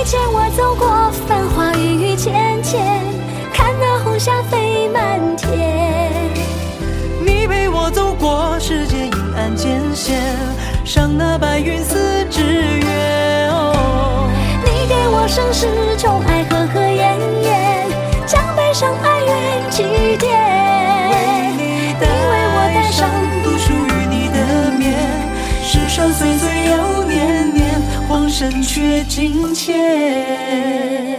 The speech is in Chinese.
见我走过繁华雨渐渐，看那红霞飞满天。 你陪我走过世界阴暗渐现，上那白云似纸鸢。 你给我生世宠爱和和燕燕，将悲伤哀怨祭奠。你为我戴上独属于你的冕，世上岁岁又年年，黄尘却尽迁。